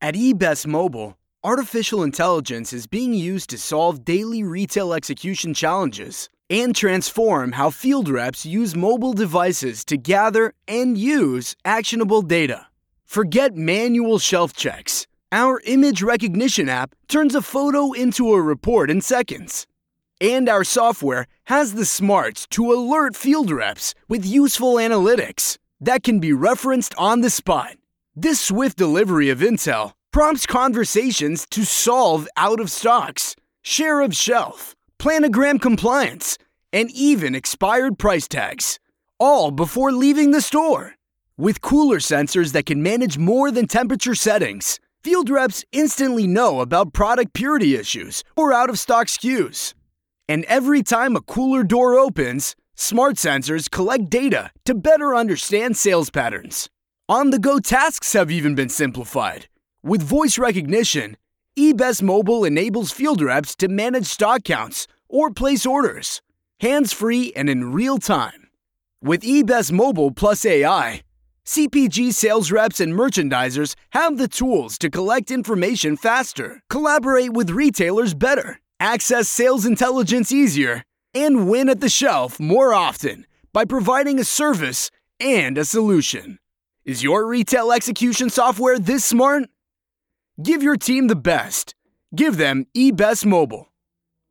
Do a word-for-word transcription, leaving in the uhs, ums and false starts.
At eBest Mobile, artificial intelligence is being used to solve daily retail execution challenges and transform how field reps use mobile devices to gather and use actionable data. Forget manual shelf checks. Our image recognition app turns a photo into a report in seconds. And our software has the smarts to alert field reps with useful analytics that can be referenced on the spot. This swift delivery of intel prompts conversations to solve out of stocks, share of shelf, planogram compliance, and even expired price tags, all before leaving the store. With cooler sensors that can manage more than temperature settings, field reps instantly know about product purity issues or out of stock S K Us. And every time a cooler door opens, smart sensors collect data to better understand sales patterns. On-the-go tasks have even been simplified. With voice recognition, eBest Mobile enables field reps to manage stock counts or place orders, hands-free and in real time. With eBest Mobile plus A I, C P G sales reps and merchandisers have the tools to collect information faster, collaborate with retailers better, access sales intelligence easier, and win at the shelf more often by providing a service and a solution. Is your retail execution software this smart? Give your team the best. Give them eBest Mobile.